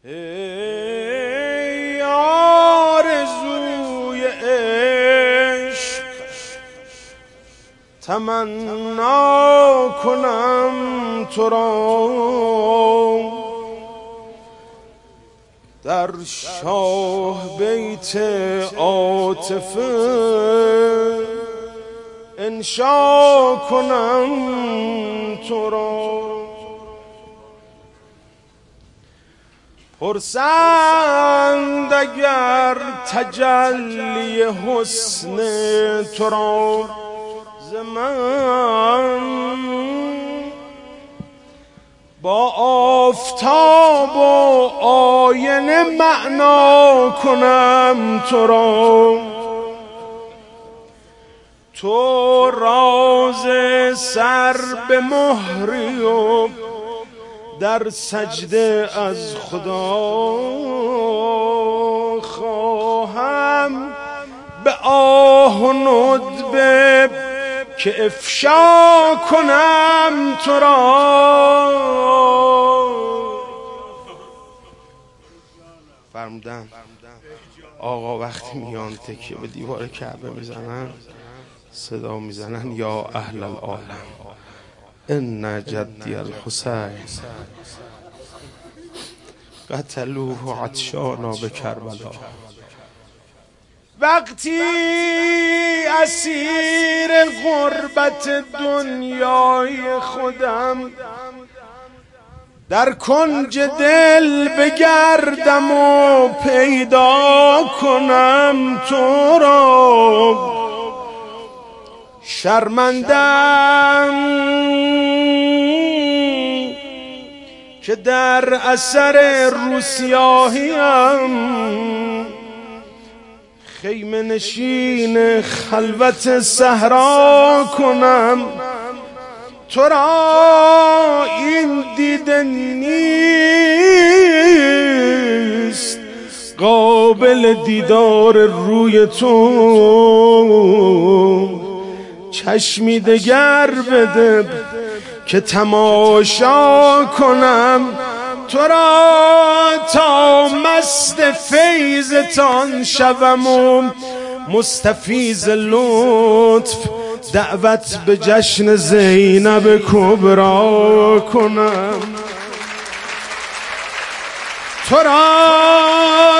ای آرزوی عشق تمنا کنم تو را در شاه بیت عاطفه انشا کنم تو را. پرسند اگر تجلی حسن تو را ز من با آفتاب و آینه معنا کنم تو را. تو راز سر به مهری و در سجده از خدا خواهم به آه و ندبه که افشا کنم تو را. فرمودن آقا وقتی میان تکیه به دیوار کعبه میزنن صدا میزنن یا اهل العالم ان جدی الحسین قتلوه عطشانا به کربلا. وقتی اسیر غربت دنیای خودم در کنج دل بگردم و پیدا کنم تو را. شرمندم که در اثر روسیاهیم خیمه نشین خلوت صحرا کنم تو را. این دیده نیست قابل دیدار روی تو. چشمی دگر بده که تماشا کنم تو را تا مست فیضتان شوم و مستفیض لطف دعوت به جشن زینب کبرا کنم تو را.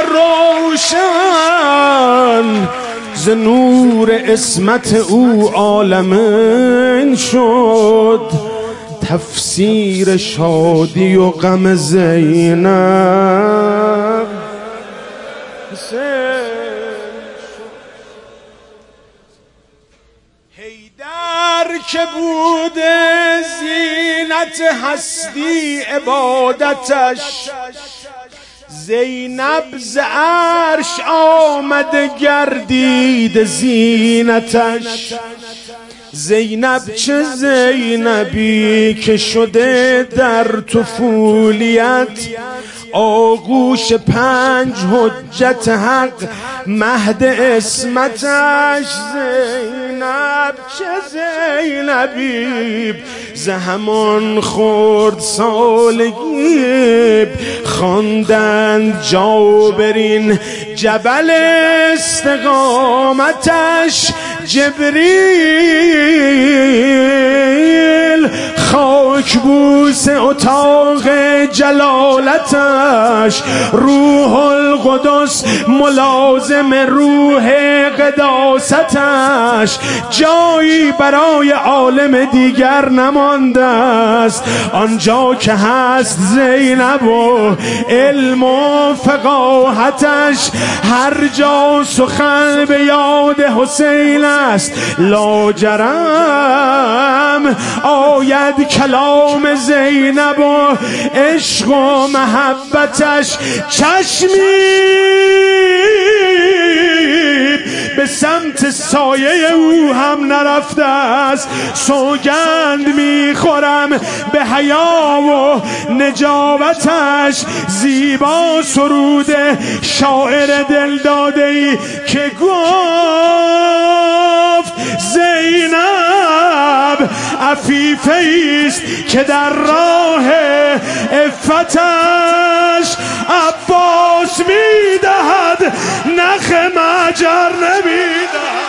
روشن ز نور عصمت او عالمین شد تفسیر شادی و غم زینب حیدر که بوده زینت هستی عبادتش زینب ز عرش آمده گردید زینتش. زینب چه زینبی که شده در طفولیت آغوش 5 حجت حق مهد عصمتش. زینب چه زینبی ز همان خرد سالگی خواندند جابرین جبل استقامتش. جبریل خاک بوس اتاق جلالتش. روح القدس ملازم روح قداستش. جایی برای عالم دیگر نمانده است آنجا که هست زینب و علم و فقاهتش. هر جا سخن به یاد حسین است لاجرم آید کلام زینب و عشق و محبتش. چشمی به سمت سایه او هم نرفته است. سوگند میخورم به حیا و نجابتش. زیبا سرود شاعر دلداده‌ای که گفت زینب عفیفه است که در راه عفتش نخ مجر نمیدهد.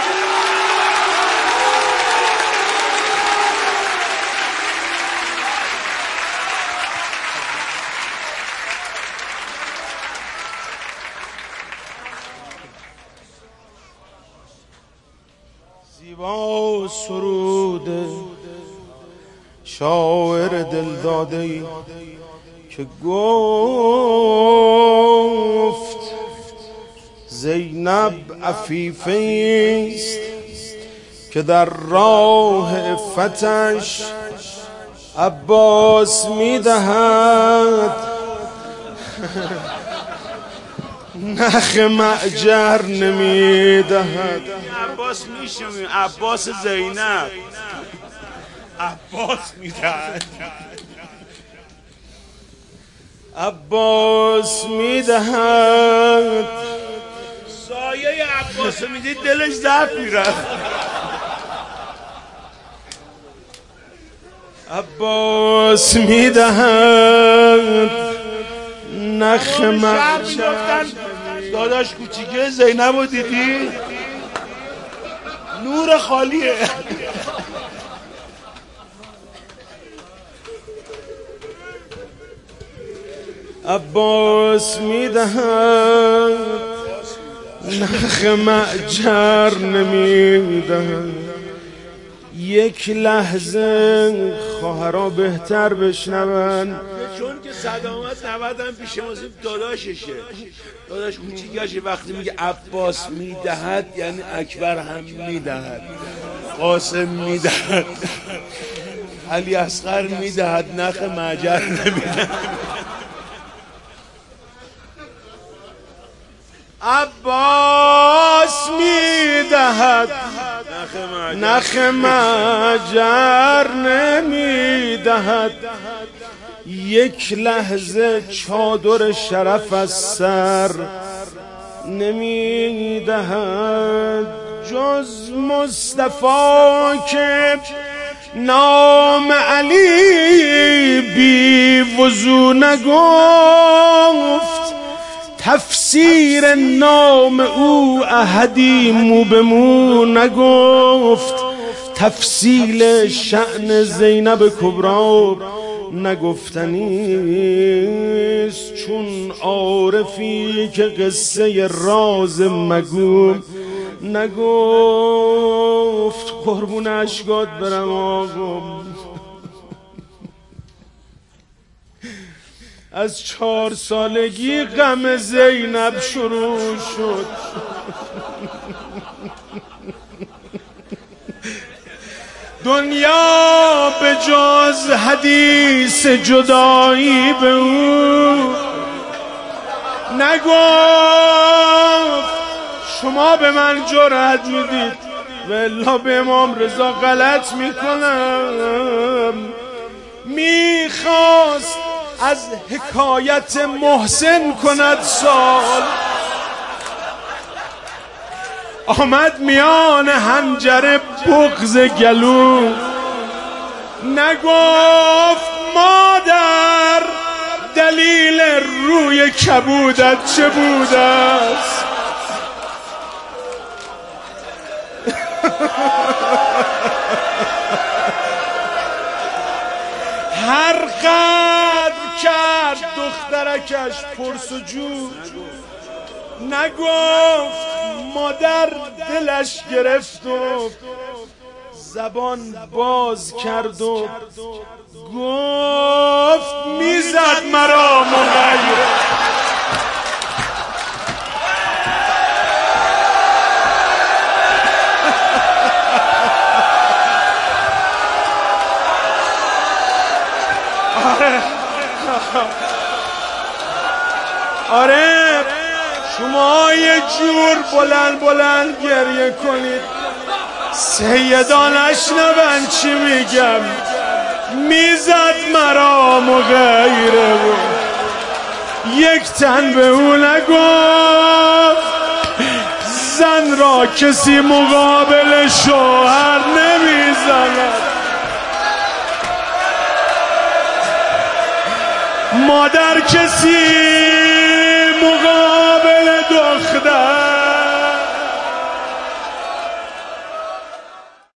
زیبا سرود شاعر دلداده‌ای که گفت زینب عفیفه است که در راه عفتش عباس میدهد نخ معجر نمیدهد. عباس میشنویم، عباس زینب عباس میدهد، عباس میدهد. سایه عباس میدید دلش ضعف میرفت. عباس میدهد نخ معجر. داداش کوچیکه زینب رو دیدی؟ نور خالیه. عباس میدهد نخ معجر نمیدهد. یک لحظه خواهرها بهتر بشنون، چون که صدامت 90 هم پیش ما داداششه، داداش کوچیکشه. وقتی میگه عباس میدهد یعنی اکبر هم میدهد، قاسم میدهد، علی اصغر میدهد، نخ معجر نمیدهد. عباس میدهد نخ معجر نمیدهد. یک لحظه چادر شرف از سر نمیدهد. جز مصطفی که نام علی بی وضو نگفت، تفسیر نام او احدی مو به مو نگفت، تفصیل شأن زینب کبری نگفتنیست. چون عارفی که قصه راز مگو نگفت. قربون اشکات برم آقا، از 4 سالگی غم زینب شروع شد. دنیا به جز حدیث جدایی به او نگفت. شما به من جرأت میدید والله به امام رضا غلط میکنم. میخواست از حکایت محسن کند سال، آمد میان حنجره بغض گلو نگفت مادر دلیل روی کبودت چه بوده است. هر قدر کرد دخترکش پرسجو نگفت. مادر دلش گرفت و زبان باز کرد و گفت میزد مرا مغیر. آره شما یه جور بلند بلند گریه کنید، سیدان نشنون چی میگم. میزد مرا مغیره و یک تن به او نگفت. زن را کسی مقابل شوهر نمیزند. مادر کسی